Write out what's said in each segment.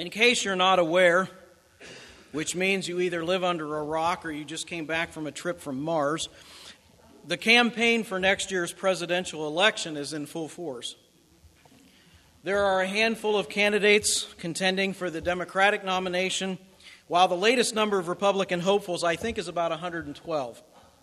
In case you're not aware, which means you either live under a rock or you just came back from a trip from Mars, the campaign for next year's presidential election is in full force. There are a handful of candidates contending for the Democratic nomination, while the latest number of Republican hopefuls, I think, is about 112.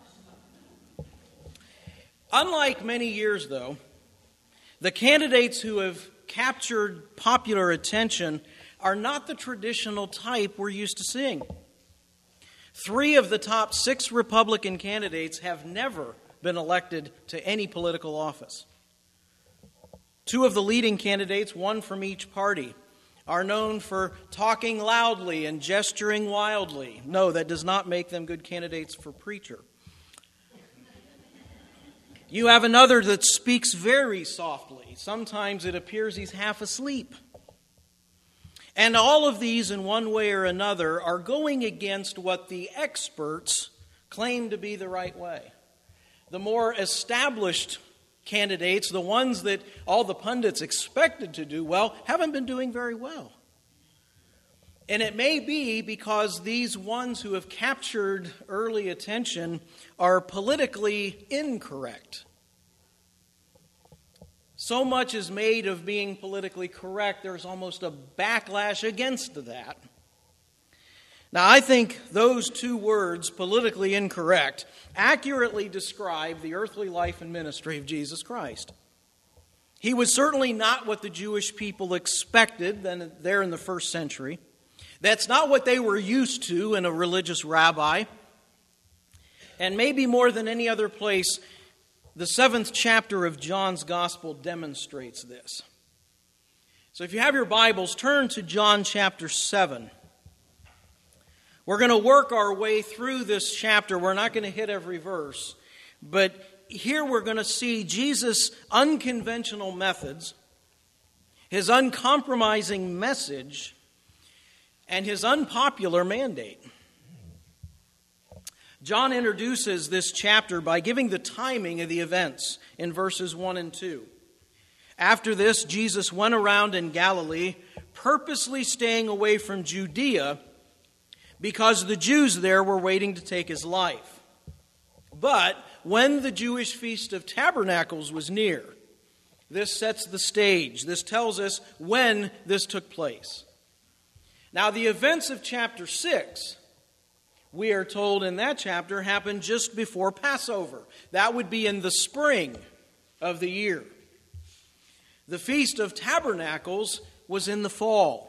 Unlike many years, though, the candidates who have captured popular attention are not the traditional type we're used to seeing. 3 of the top 6 Republican candidates have never been elected to any political office. 2 of the leading candidates, one from each party, are known for talking loudly and gesturing wildly. No, that does not make them good candidates for preacher. You have another that speaks very softly. Sometimes it appears he's half asleep. And all of these, in one way or another, are going against what the experts claim to be the right way. The more established candidates, the ones that all the pundits expected to do well, haven't been doing very well. And it may be because these ones who have captured early attention are politically incorrect. So much is made of being politically correct, there's almost a backlash against that. Now, I think those 2 words, politically incorrect, accurately describe the earthly life and ministry of Jesus Christ. He was certainly not what the Jewish people expected there in the first century. That's not what they were used to in a religious rabbi. And maybe more than any other place, the 7th chapter of John's Gospel demonstrates this. So if you have your Bibles, turn to John chapter 7. We're going to work our way through this chapter. We're not going to hit every verse. But here we're going to see Jesus' unconventional methods, his uncompromising message, and his unpopular mandate. John introduces this chapter by giving the timing of the events in verses 1 and 2. After this, Jesus went around in Galilee, purposely staying away from Judea, because the Jews there were waiting to take his life. But when the Jewish Feast of Tabernacles was near, this sets the stage. This tells us when this took place. Now, the events of chapter 6, we are told in that chapter, happened just before Passover. That would be in the spring of the year. The Feast of Tabernacles was in the fall.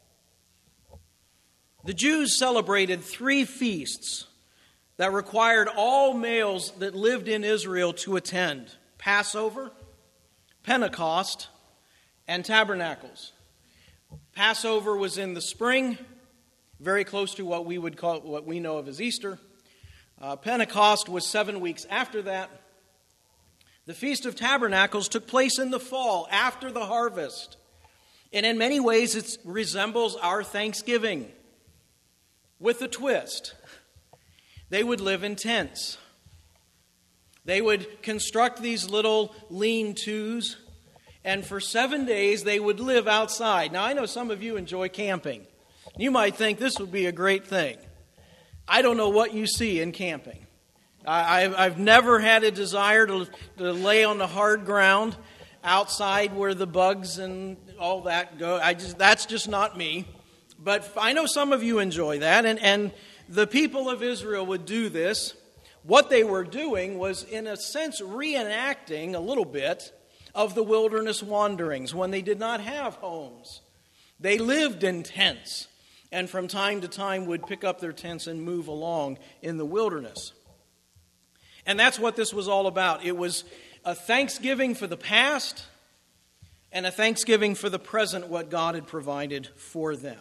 The Jews celebrated 3 feasts that required all males that lived in Israel to attend: Passover, Pentecost, and Tabernacles. Passover was in the spring, very close to what we know of as Easter. Pentecost was 7 weeks after that. The Feast of Tabernacles took place in the fall, after the harvest. And in many ways, it resembles our Thanksgiving, with a twist. They would live in tents. They would construct these little lean-tos, and for 7 days they would live outside. Now, I know some of you enjoy camping. You might think this would be a great thing. I don't know what you see in camping. I've never had a desire to lay on the hard ground outside where the bugs and all that go. That's just not me. But I know some of you enjoy that, and the people of Israel would do this. What they were doing was, in a sense, reenacting a little bit of the wilderness wanderings when they did not have homes. They lived in tents, and from time to time would pick up their tents and move along in the wilderness. And that's what this was all about. It was a thanksgiving for the past and a thanksgiving for the present, what God had provided for them.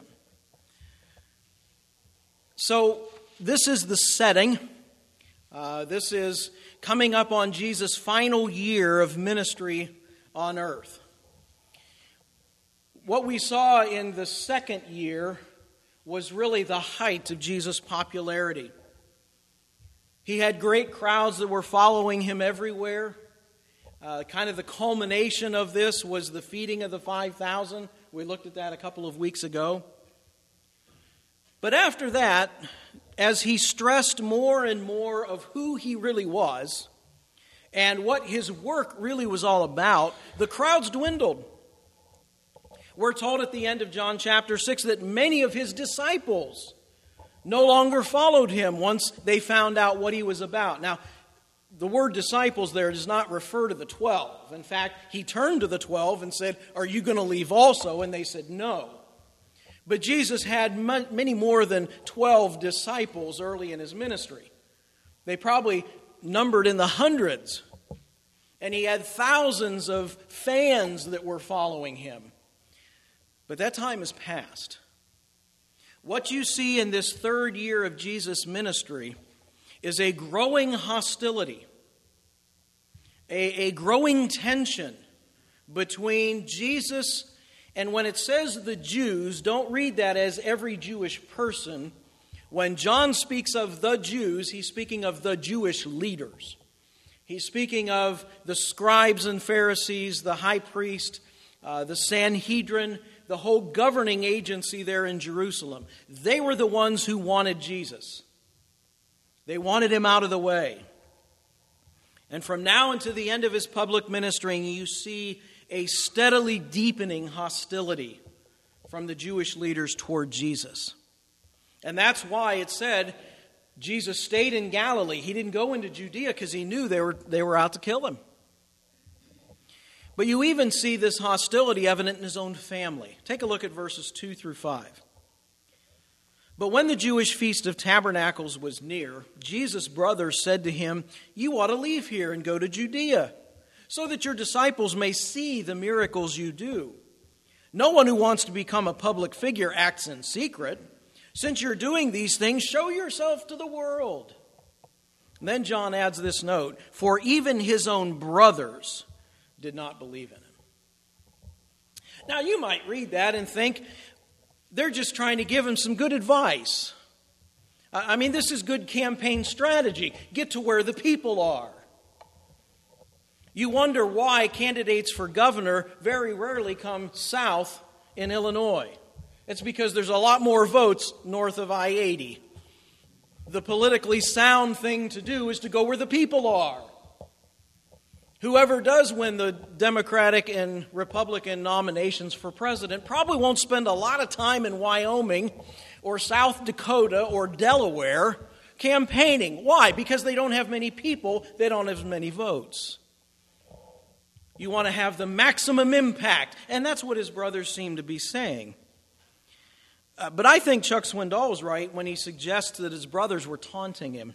So this is the setting. This is coming up on Jesus' final year of ministry on earth. What we saw in the second year was really the height of Jesus' popularity. He had great crowds that were following him everywhere. Kind of the culmination of this was the feeding of the 5,000. We looked at that a couple of weeks ago. But after that, as he stressed more and more of who he really was and what his work really was all about, the crowds dwindled. We're told at the end of John chapter 6 that many of his disciples no longer followed him once they found out what he was about. Now, the word disciples there does not refer to the 12. In fact, he turned to the 12 and said, "Are you going to leave also?" And they said, "No." But Jesus had many more than 12 disciples early in his ministry. They probably numbered in the hundreds. And he had thousands of fans that were following him. But that time has passed. What you see in this third year of Jesus' ministry is a growing hostility, a growing tension between Jesus and when it says the Jews, don't read that as every Jewish person. When John speaks of the Jews, he's speaking of the Jewish leaders. He's speaking of the scribes and Pharisees, the high priest, the Sanhedrin, the whole governing agency there in Jerusalem. They were the ones who wanted Jesus. They wanted him out of the way. And from now until the end of his public ministry, you see a steadily deepening hostility from the Jewish leaders toward Jesus. And that's why it said Jesus stayed in Galilee. He didn't go into Judea because he knew they were out to kill him. But you even see this hostility evident in his own family. Take a look at verses 2 through 5. But when the Jewish Feast of Tabernacles was near, Jesus' brothers said to him, "You ought to leave here and go to Judea, so that your disciples may see the miracles you do. No one who wants to become a public figure acts in secret. Since you're doing these things, show yourself to the world." And then John adds this note, "For even his own brothers did not believe in him." Now you might read that and think they're just trying to give him some good advice. I mean, this is good campaign strategy. Get to where the people are. You wonder why candidates for governor very rarely come south in Illinois. It's because there's a lot more votes north of I-80. The politically sound thing to do is to go where the people are. Whoever does win the Democratic and Republican nominations for president probably won't spend a lot of time in Wyoming or South Dakota or Delaware campaigning. Why? Because they don't have many people, they don't have many votes. You want to have the maximum impact. And that's what his brothers seem to be saying. But I think Chuck Swindoll is right when he suggests that his brothers were taunting him.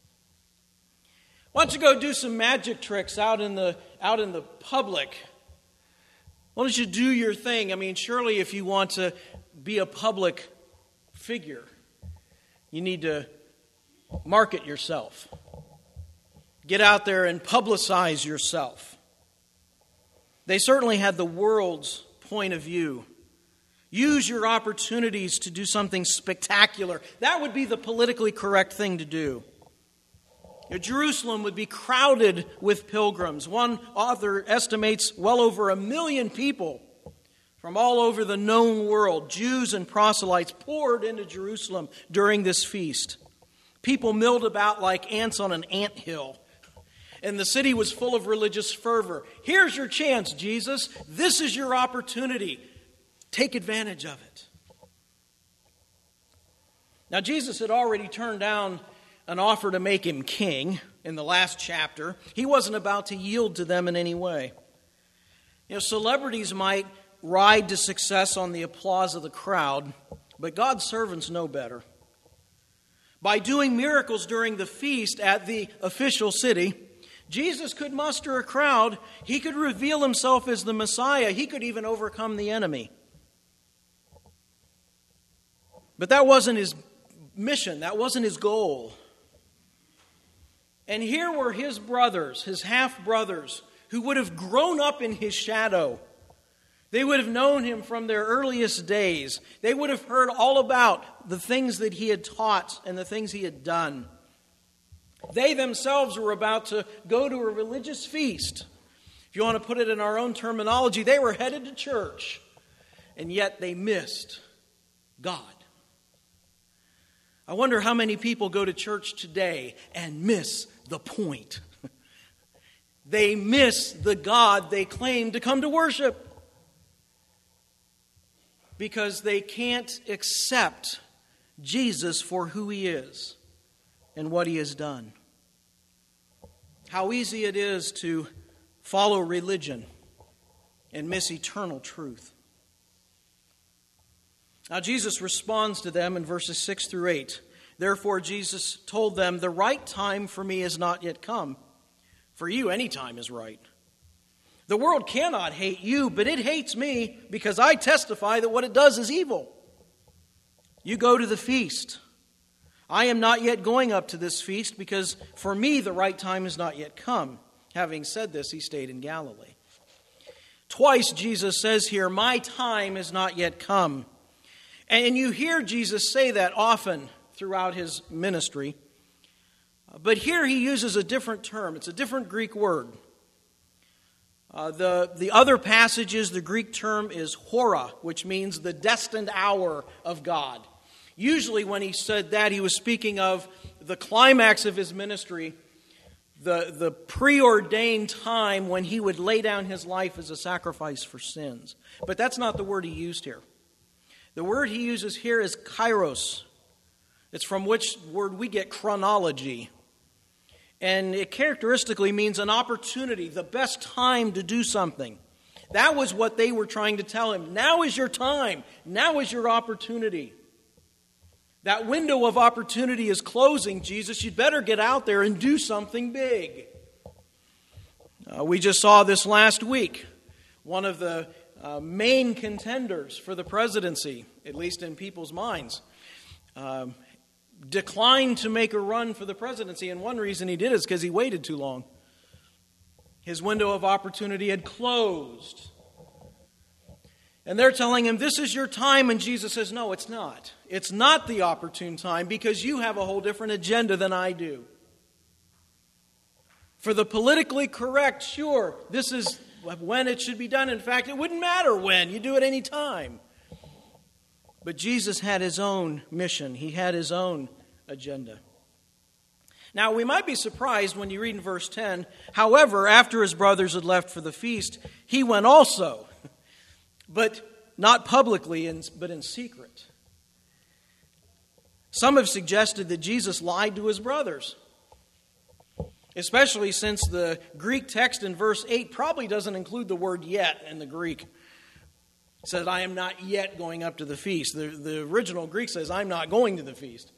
Why don't you go do some magic tricks out in the public? Why don't you do your thing? I mean, surely if you want to be a public figure, you need to market yourself. Get out there and publicize yourself. They certainly had the world's point of view. Use your opportunities to do something spectacular. That would be the politically correct thing to do. Jerusalem would be crowded with pilgrims. One author estimates well over 1 million people from all over the known world, Jews and proselytes, poured into Jerusalem during this feast. People milled about like ants on an anthill. And the city was full of religious fervor. Here's your chance, Jesus. This is your opportunity. Take advantage of it. Now, Jesus had already turned down an offer to make him king in the last chapter. He wasn't about to yield to them in any way. Celebrities might ride to success on the applause of the crowd, but God's servants know better. By doing miracles during the feast at the official city, Jesus could muster a crowd. He could reveal himself as the Messiah. He could even overcome the enemy. But that wasn't his mission. That wasn't his goal. And here were his brothers, his half-brothers, who would have grown up in his shadow. They would have known him from their earliest days. They would have heard all about the things that he had taught and the things he had done. They themselves were about to go to a religious feast. If you want to put it in our own terminology, they were headed to church. And yet they missed God. I wonder how many people go to church today and miss the point. They miss the God they claim to come to worship because they can't accept Jesus for who he is and what he has done. How easy it is to follow religion and miss eternal truth. Now Jesus responds to them in verses 6 through 8. Therefore Jesus told them, the right time for me has not yet come. For you, any time is right. The world cannot hate you, but it hates me because I testify that what it does is evil. You go to the feast. I am not yet going up to this feast because for me the right time has not yet come. Having said this, he stayed in Galilee. Twice Jesus says here, my time has not yet come. And you hear Jesus say that often throughout his ministry. But here he uses a different term. It's a different Greek word. The other passages, the Greek term is hora, which means the destined hour of God. Usually when he said that, he was speaking of the climax of his ministry, the preordained time when he would lay down his life as a sacrifice for sins. But that's not the word he used here. The word he uses here is kairos. It's from which word we get chronology. And it characteristically means an opportunity, the best time to do something. That was what they were trying to tell him. Now is your time. Now is your opportunity. That window of opportunity is closing, Jesus. You'd better get out there and do something big. We just saw this last week. One of the main contenders for the presidency, at least in people's minds, declined to make a run for the presidency. And one reason he did is because he waited too long. His window of opportunity had closed. And they're telling him, this is your time. And Jesus says, no, it's not. It's not the opportune time because you have a whole different agenda than I do. For the politically correct, sure, this is when it should be done. In fact, it wouldn't matter when. You do it any time. But Jesus had his own mission. He had his own agenda. Now, we might be surprised when you read in verse 10, however, after his brothers had left for the feast, he went also, but not publicly, but in secret. Some have suggested that Jesus lied to his brothers, especially since the Greek text in verse 8 probably doesn't include the word yet in the Greek. It says, I am not yet going up to the feast. The original Greek says, I'm not going to the feast.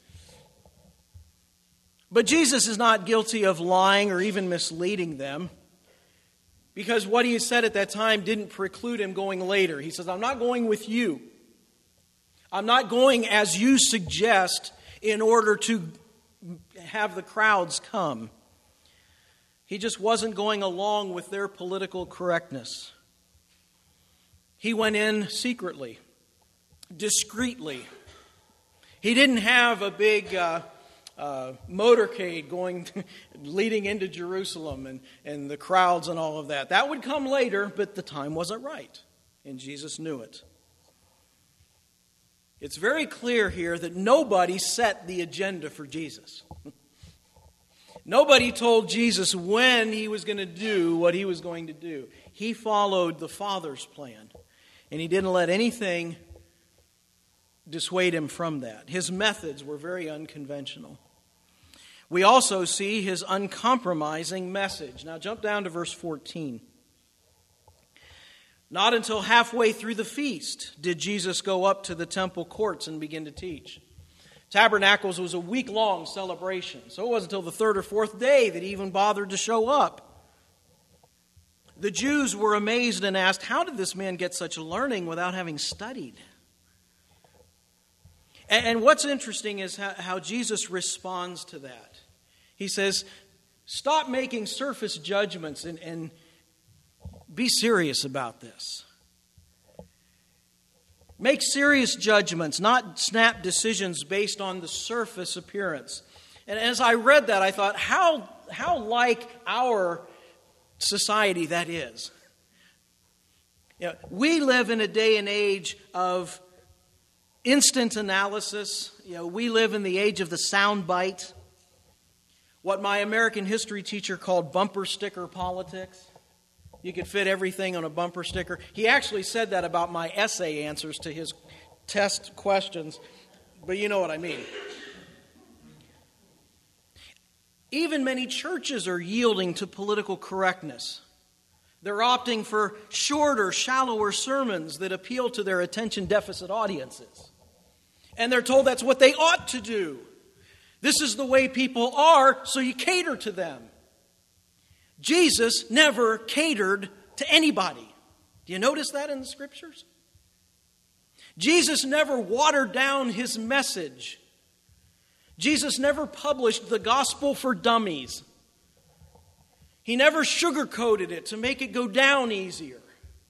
But Jesus is not guilty of lying or even misleading them, because what he said at that time didn't preclude him going later. He says, I'm not going with you. I'm not going as you suggest in order to have the crowds come. He just wasn't going along with their political correctness. He went in secretly, discreetly. He didn't have a big motorcade leading into Jerusalem and the crowds and all of that. That would come later, but the time wasn't right, and Jesus knew it. It's very clear here that nobody set the agenda for Jesus. Nobody told Jesus when he was going to do what he was going to do. He followed the Father's plan, and he didn't let anything dissuade him from that. His methods were very unconventional. We also see his uncompromising message. Now jump down to verse 14. Not until halfway through the feast did Jesus go up to the temple courts and begin to teach. Tabernacles was a week-long celebration, so it wasn't until the third or fourth day that he even bothered to show up. The Jews were amazed and asked, how did this man get such learning without having studied? And what's interesting is how Jesus responds to that. He says, stop making surface judgments and be serious about this. Make serious judgments, not snap decisions based on the surface appearance. And as I read that, I thought, how like our society that is. You know, we live in a day and age of instant analysis. We live in the age of the sound bite. What my American history teacher called bumper sticker politics. You could fit everything on a bumper sticker. He actually said that about my essay answers to his test questions, but you know what I mean. Even many churches are yielding to political correctness. They're opting for shorter, shallower sermons that appeal to their attention deficit audiences. And they're told that's what they ought to do. This is the way people are, so you cater to them. Jesus never catered to anybody. Do you notice that in the Scriptures? Jesus never watered down his message. Jesus never published the gospel for dummies. He never sugarcoated it to make it go down easier.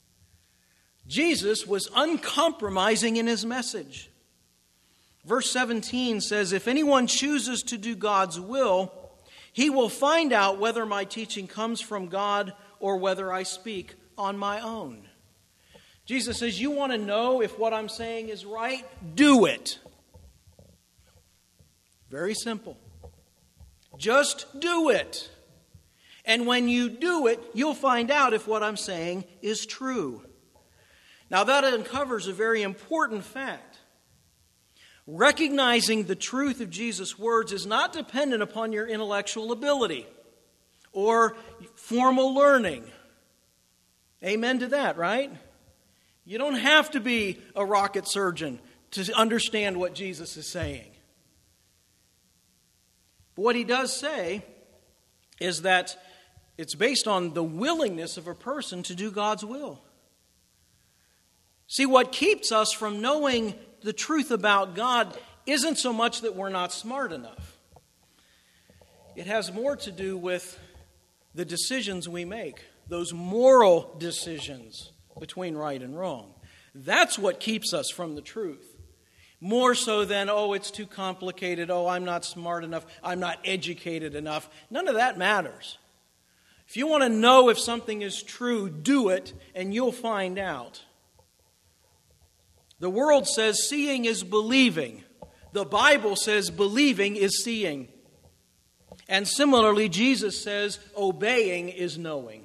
Jesus was uncompromising in his message. Verse 17 says, "If anyone chooses to do God's will, he will find out whether my teaching comes from God or whether I speak on my own." Jesus says, you want to know if what I'm saying is right? Do it. Very simple. Just do it. And when you do it, you'll find out if what I'm saying is true. Now that uncovers a very important fact. Recognizing the truth of Jesus' words is not dependent upon your intellectual ability or formal learning. Amen to that, right? You don't have to be a rocket surgeon to understand what Jesus is saying. But what he does say is that it's based on the willingness of a person to do God's will. See, what keeps us from knowing the truth about God isn't so much that we're not smart enough. It has more to do with the decisions we make, those moral decisions between right and wrong. That's what keeps us from the truth. More so than, it's too complicated, I'm not smart enough, I'm not educated enough. None of that matters. If you want to know if something is true, do it, and you'll find out. The world says seeing is believing. The Bible says believing is seeing. And similarly, Jesus says obeying is knowing.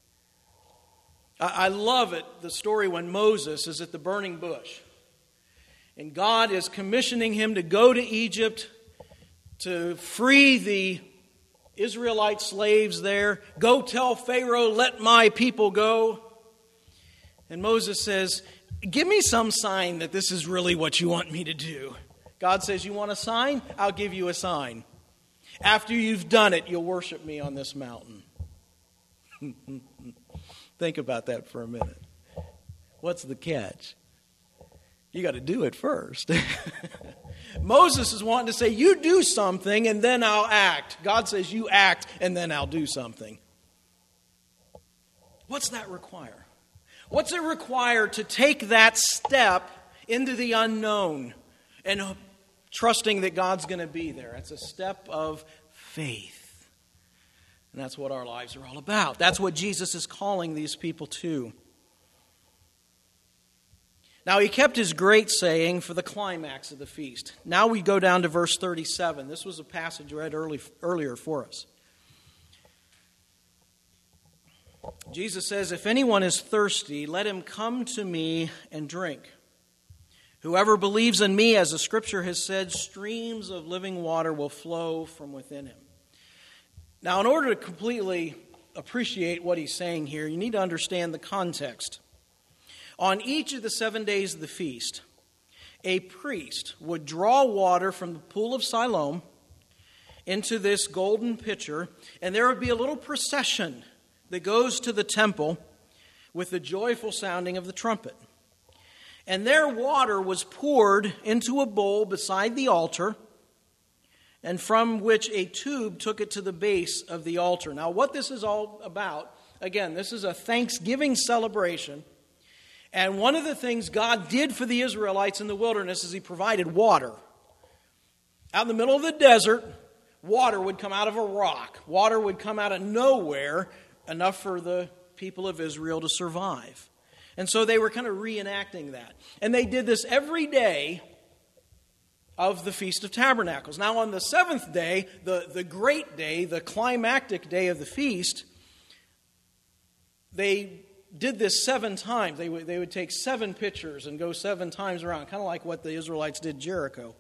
I love it, the story when Moses is at the burning bush. And God is commissioning him to go to Egypt to free the Israelite slaves there. Go tell Pharaoh, let my people go. And Moses says, give me some sign that this is really what you want me to do. God says, you want a sign? I'll give you a sign. After you've done it, you'll worship me on this mountain. Think about that for a minute. What's the catch? You got to do it first. Moses is wanting to say, you do something and then I'll act. God says, you act and then I'll do something. What's that require? What's it require to take that step into the unknown and trusting that God's going to be there? It's a step of faith. And that's what our lives are all about. That's what Jesus is calling these people to. Now, he kept his great saying for the climax of the feast. Now we go down to verse 37. This was a passage read earlier for us. Jesus says, if anyone is thirsty, let him come to me and drink. Whoever believes in me, as the Scripture has said, streams of living water will flow from within him. Now, in order to completely appreciate what he's saying here, you need to understand the context. On each of the 7 days of the feast, a priest would draw water from the pool of Siloam into this golden pitcher, and there would be a little procession that goes to the temple with the joyful sounding of the trumpet. And their water was poured into a bowl beside the altar, and from which a tube took it to the base of the altar. Now, what this is all about, again, this is a Thanksgiving celebration. And one of the things God did for the Israelites in the wilderness is he provided water. Out in the middle of the desert, water would come out of a rock. Water would come out of nowhere, enough for the people of Israel to survive. And so they were kind of reenacting that. And they did this every day of the Feast of Tabernacles. Now, on the seventh day, the great day, the climactic day of the feast, they did this 7 times. They would take 7 pitchers and go 7 times around, kind of like what the Israelites did Jericho.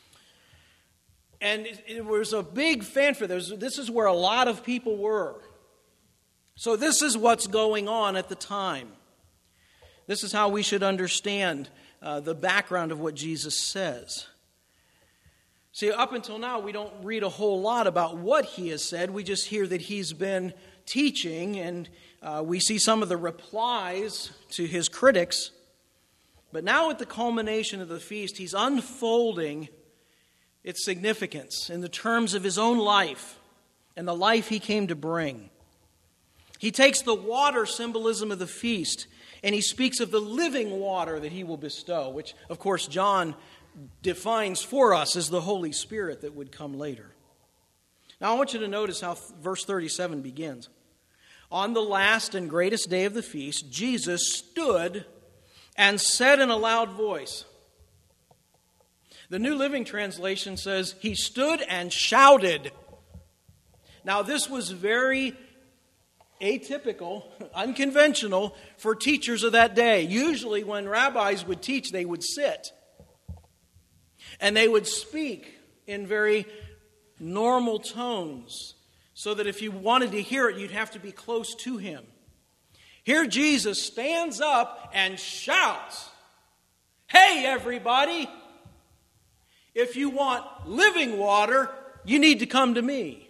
And it was a big fanfare. This is where a lot of people were. So this is what's going on at the time. This is how we should understand the background of what Jesus says. See, up until now, we don't read a whole lot about what he has said. We just hear that he's been teaching, and we see some of the replies to his critics. But now at the culmination of the feast, he's unfolding its significance in the terms of his own life and the life he came to bring. He takes the water symbolism of the feast, and he speaks of the living water that he will bestow, which, of course, John defines for us as the Holy Spirit that would come later. Now, I want you to notice how verse 37 begins. On the last and greatest day of the feast, Jesus stood and said in a loud voice. The New Living Translation says, he stood and shouted. Now, this was very atypical, unconventional for teachers of that day. Usually when rabbis would teach, they would sit. And they would speak in very normal tones, so that if you wanted to hear it, you'd have to be close to him. Here Jesus stands up and shouts, "Hey, everybody! If you want living water, you need to come to me."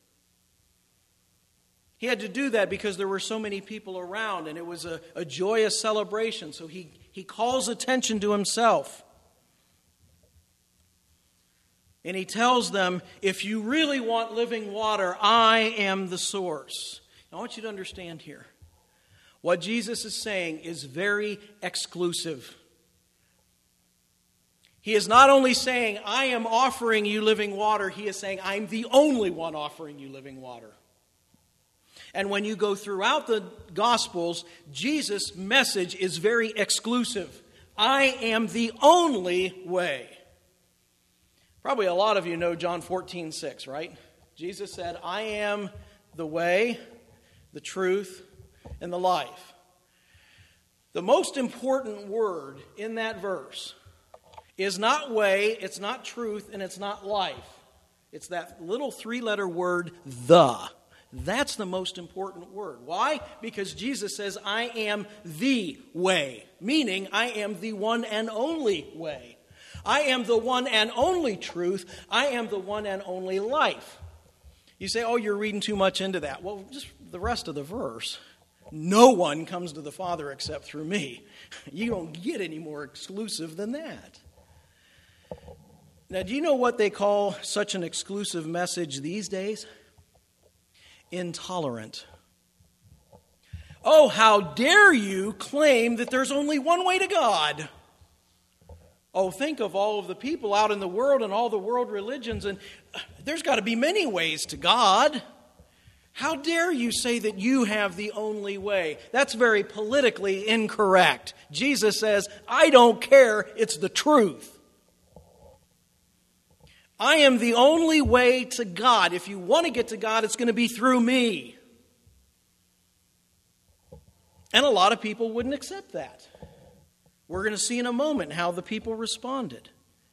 He had to do that because there were so many people around, and it was a joyous celebration. So he calls attention to himself. And he tells them, if you really want living water, I am the source. Now, I want you to understand here. What Jesus is saying is very exclusive. He is not only saying, I am offering you living water. He is saying, I'm the only one offering you living water. And when you go throughout the Gospels, Jesus' message is very exclusive. I am the only way. Probably a lot of you know John 14:6, right? Jesus said, I am the way, the truth, and the life. The most important word in that verse is not way, it's not truth, and it's not life. It's that little 3-letter word, the. That's the most important word. Why? Because Jesus says, I am the way, meaning I am the one and only way. I am the one and only truth. I am the one and only life. You say, oh, you're reading too much into that. Well, just the rest of the verse. No one comes to the Father except through me. You don't get any more exclusive than that. Now, do you know what they call such an exclusive message these days? Intolerant. Oh, how dare you claim that there's only one way to God? Oh, think of all of the people out in the world and all the world religions, and there's got to be many ways to God. How dare you say that you have the only way? That's very politically incorrect. Jesus says, I don't care, it's the truth. I am the only way to God. If you want to get to God, it's going to be through me. And a lot of people wouldn't accept that. We're going to see in a moment how the people responded.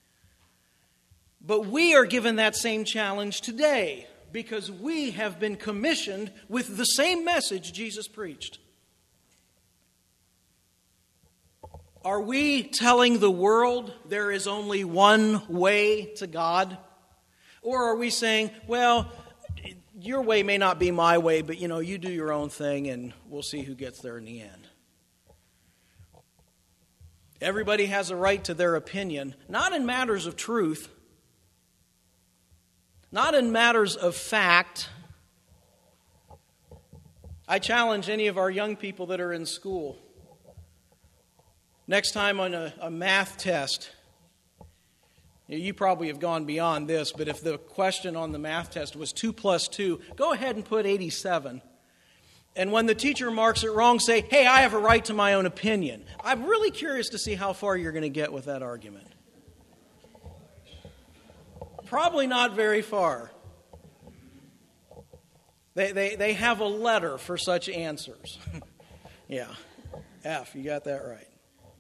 But we are given that same challenge today because we have been commissioned with the same message Jesus preached. Are we telling the world there is only one way to God? Or are we saying, well, your way may not be my way, but you do your own thing and we'll see who gets there in the end? Everybody has a right to their opinion, not in matters of truth, not in matters of fact. I challenge any of our young people that are in school. Next time on a math test, you probably have gone beyond this, but if the question on the math test was 2 plus 2, go ahead and put 87. And when the teacher marks it wrong, say, hey, I have a right to my own opinion. I'm really curious to see how far you're going to get with that argument. Probably not very far. They have a letter for such answers. Yeah, F, you got that right.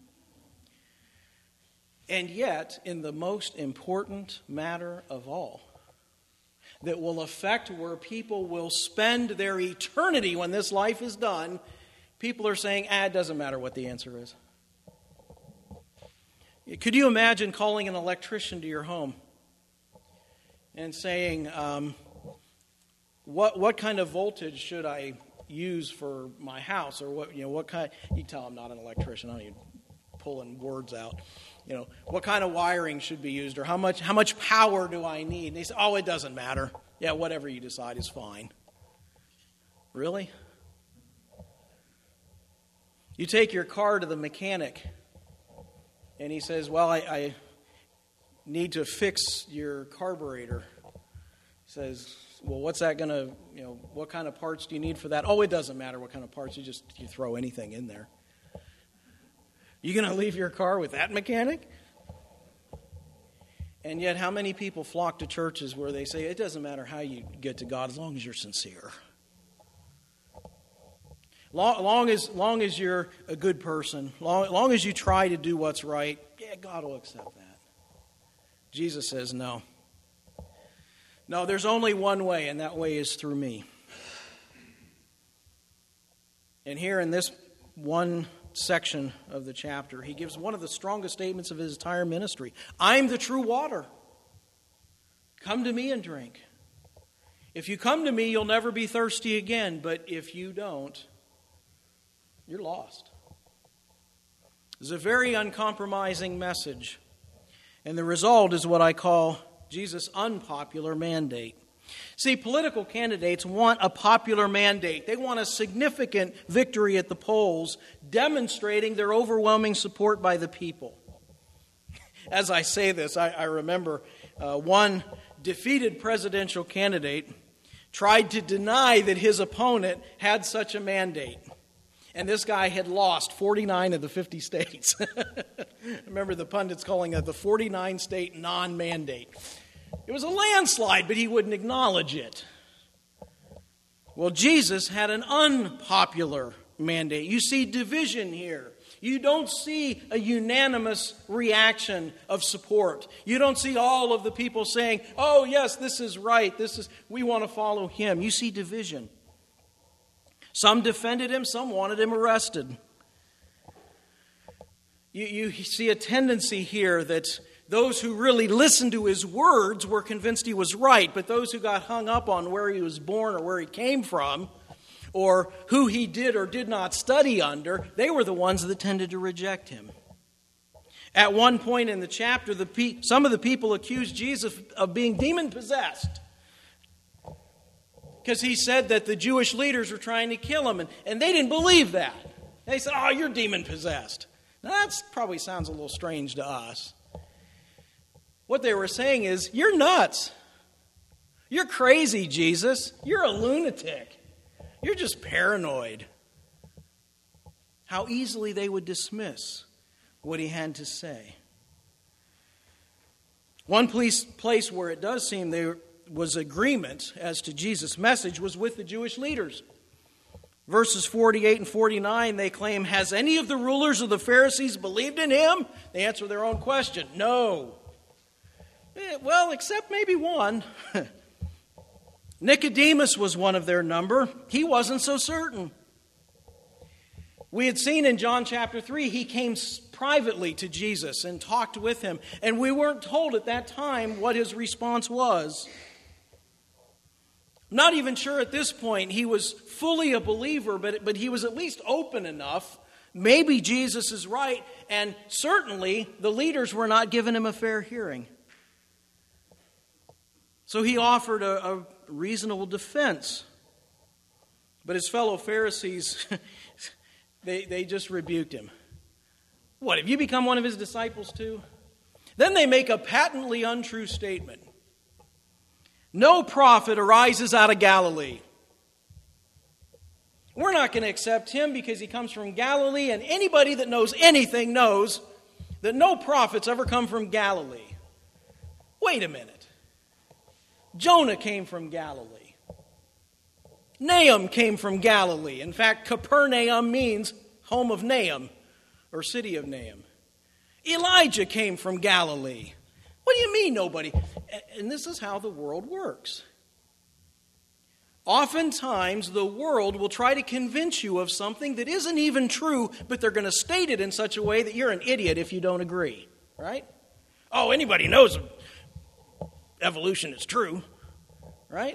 And yet, in the most important matter of all, that will affect where people will spend their eternity when this life is done, people are saying, it doesn't matter what the answer is. Could you imagine calling an electrician to your home and saying, what kind of voltage should I use for my house? Or what kind, you tell I'm not an electrician, I don't even pulling words out. What kind of wiring should be used, or how much power do I need? And they say, it doesn't matter. Yeah, whatever you decide is fine. Really? You take your car to the mechanic, and he says, I need to fix your carburetor. He says, what's that going to, what kind of parts do you need for that? It doesn't matter what kind of parts, you throw anything in there. You going to leave your car with that mechanic? And yet, how many people flock to churches where they say, it doesn't matter how you get to God as long as you're sincere. Long as you're a good person, long as you try to do what's right, God will accept that. Jesus says no. No, there's only one way, and that way is through me. And here in this one section of the chapter, he gives one of the strongest statements of his entire ministry. I'm the true water. Come to me and drink. If you come to me, you'll never be thirsty again. But if you don't, you're lost. It's a very uncompromising message. And the result is what I call Jesus' unpopular mandate. See, political candidates want a popular mandate. They want a significant victory at the polls, demonstrating their overwhelming support by the people. As I say this, I remember one defeated presidential candidate tried to deny that his opponent had such a mandate. And this guy had lost 49 of the 50 states. Remember the pundits calling it the 49-state non-mandate. It was a landslide, but he wouldn't acknowledge it. Well, Jesus had an unpopular mandate. You see division here. You don't see a unanimous reaction of support. You don't see all of the people saying, oh, yes, this is right. We want to follow him. You see division. Some defended him, some wanted him arrested. You see a tendency here that those who really listened to his words were convinced he was right, but those who got hung up on where he was born or where he came from or who he did or did not study under, they were the ones that tended to reject him. At one point in the chapter, some of the people accused Jesus of being demon-possessed because he said that the Jewish leaders were trying to kill him, and they didn't believe that. They said, you're demon-possessed. Now, that probably sounds a little strange to us. What they were saying is, you're nuts. You're crazy, Jesus. You're a lunatic. You're just paranoid. How easily they would dismiss what he had to say. One place where it does seem there was agreement as to Jesus' message was with the Jewish leaders. Verses 48 and 49, they claim, has any of the rulers of the Pharisees believed in him? They answer their own question, no. Well, except maybe one. Nicodemus was one of their number. He wasn't so certain. We had seen in John chapter 3, he came privately to Jesus and talked with him. And we weren't told at that time what his response was. I'm not even sure at this point he was fully a believer, but he was at least open enough. Maybe Jesus is right, and certainly the leaders were not giving him a fair hearing. So he offered a reasonable defense. But his fellow Pharisees, they just rebuked him. What, have you become one of his disciples too? Then they make a patently untrue statement. No prophet arises out of Galilee. We're not going to accept him because he comes from Galilee, and anybody that knows anything knows that no prophets ever come from Galilee. Wait a minute. Jonah came from Galilee. Nahum came from Galilee. In fact, Capernaum means home of Nahum, or city of Nahum. Elijah came from Galilee. What do you mean nobody? And this is how the world works. Oftentimes, the world will try to convince you of something that isn't even true, but they're going to state it in such a way that you're an idiot if you don't agree, right? Oh, anybody knows evolution is true, right?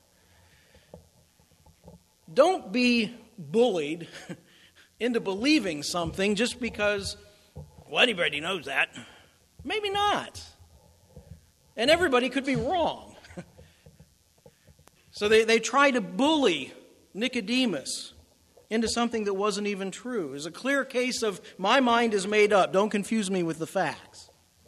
Don't be bullied into believing something just because, well, anybody knows that. Maybe not. And everybody could be wrong. So they try to bully Nicodemus into something that wasn't even true. It's a clear case of my mind is made up. Don't confuse me with the facts.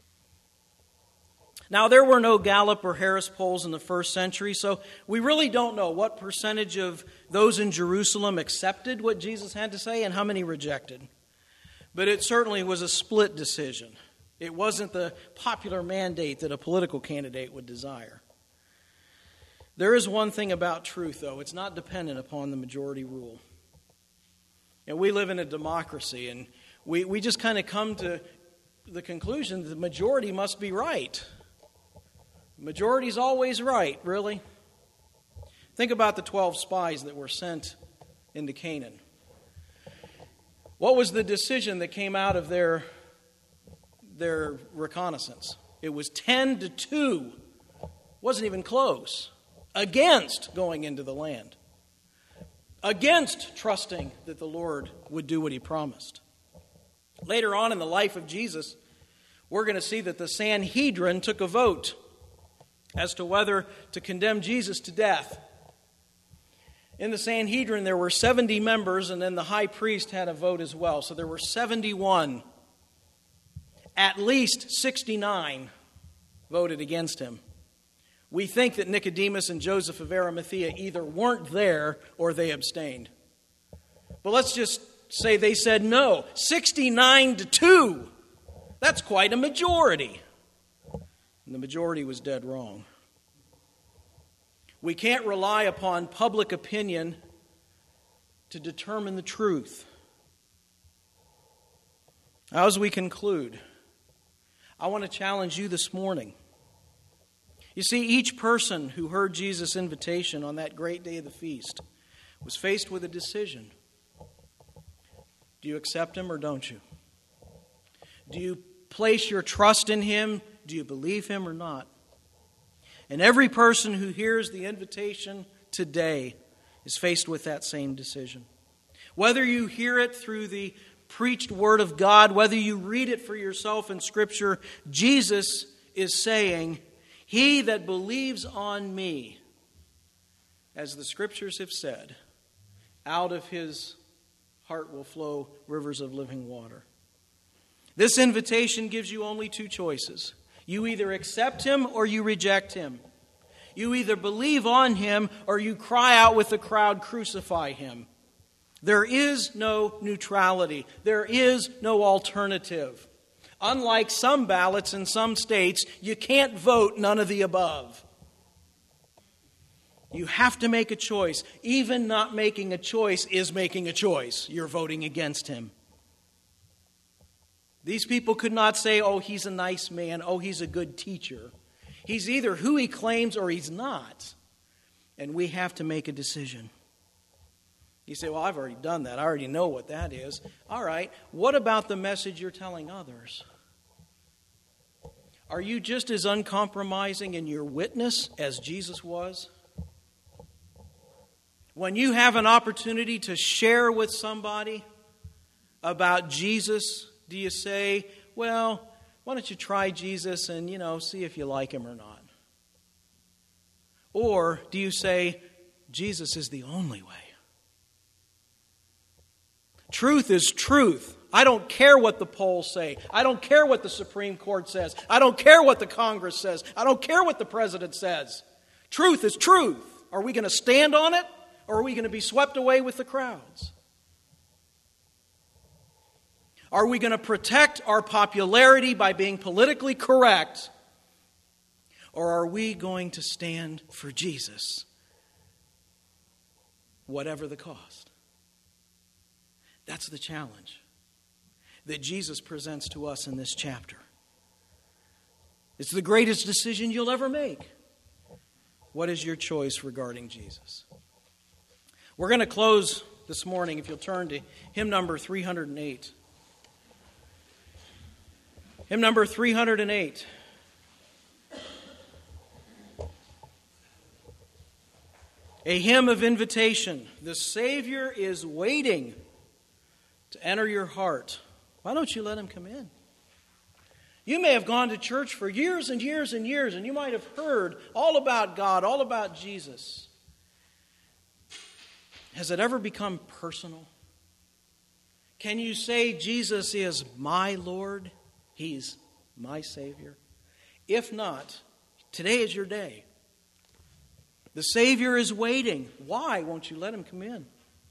Now, there were no Gallup or Harris polls in the first century, so we really don't know what percentage of those in Jerusalem accepted what Jesus had to say and how many rejected. But it certainly was a split decision. It wasn't the popular mandate that a political candidate would desire. There is one thing about truth, though. It's not dependent upon the majority rule. And we live in a democracy, and we just kind of come to the conclusion that the majority must be right. Majority's always right, really. Think about the 12 spies that were sent into Canaan. What was the decision that came out of their reconnaissance? It was 10-2. Wasn't even close. Against going into the land. Against trusting that the Lord would do what he promised. Later on in the life of Jesus, we're going to see that the Sanhedrin took a vote as to whether to condemn Jesus to death. In the Sanhedrin, there were 70 members, and then the high priest had a vote as well. So there were 71. At least 69 voted against him. We think that Nicodemus and Joseph of Arimathea either weren't there or they abstained. But let's just say they said no. 69-2. That's quite a majority. And the majority was dead wrong. We can't rely upon public opinion to determine the truth. As we conclude, I want to challenge you this morning. You see, each person who heard Jesus' invitation on that great day of the feast was faced with a decision. Do you accept him or don't you? Do you place your trust in him? Do you believe him or not? And every person who hears the invitation today is faced with that same decision. Whether you hear it through the preached word of God, whether you read it for yourself in Scripture, Jesus is saying, "He that believes on me," as the Scriptures have said, out of his heart will flow rivers of living water. This invitation gives you only two choices. You either accept him or you reject him. You either believe on him or you cry out with the crowd, "Crucify him." There is no neutrality. There is no alternative. Unlike some ballots in some states, you can't vote none of the above. You have to make a choice. Even not making a choice is making a choice. You're voting against him. These people could not say, "Oh, he's a nice man. Oh, he's a good teacher." He's either who he claims or he's not. And we have to make a decision. You say, "Well, I've already done that. I already know what that is." All right. What about the message you're telling others? Are you just as uncompromising in your witness as Jesus was? When you have an opportunity to share with somebody about Jesus, do you say, "Well, why don't you try Jesus and, see if you like him or not?" Or do you say, "Jesus is the only way"? Truth is truth. I don't care what the polls say. I don't care what the Supreme Court says. I don't care what the Congress says. I don't care what the President says. Truth is truth. Are we going to stand on it, or are we going to be swept away with the crowds? Are we going to protect our popularity by being politically correct? Or are we going to stand for Jesus, whatever the cost? That's the challenge that Jesus presents to us in this chapter. It's the greatest decision you'll ever make. What is your choice regarding Jesus? We're going to close this morning, if you'll turn to hymn number 308. Hymn number 308. A hymn of invitation. The Savior is waiting to enter your heart. Why don't you let him come in? You may have gone to church for years and years and years, and you might have heard all about God, all about Jesus. Has it ever become personal? Can you say Jesus is my Lord? He's my Savior? If not, today is your day. The Savior is waiting. Why won't you let him come in?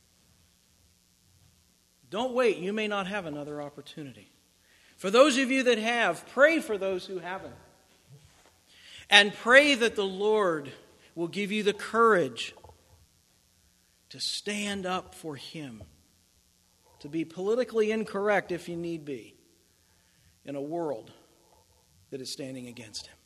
Don't wait. You may not have another opportunity. For those of you that have, pray for those who haven't. And pray that the Lord will give you the courage to stand up for him, to be politically incorrect if you need be, in a world that is standing against him.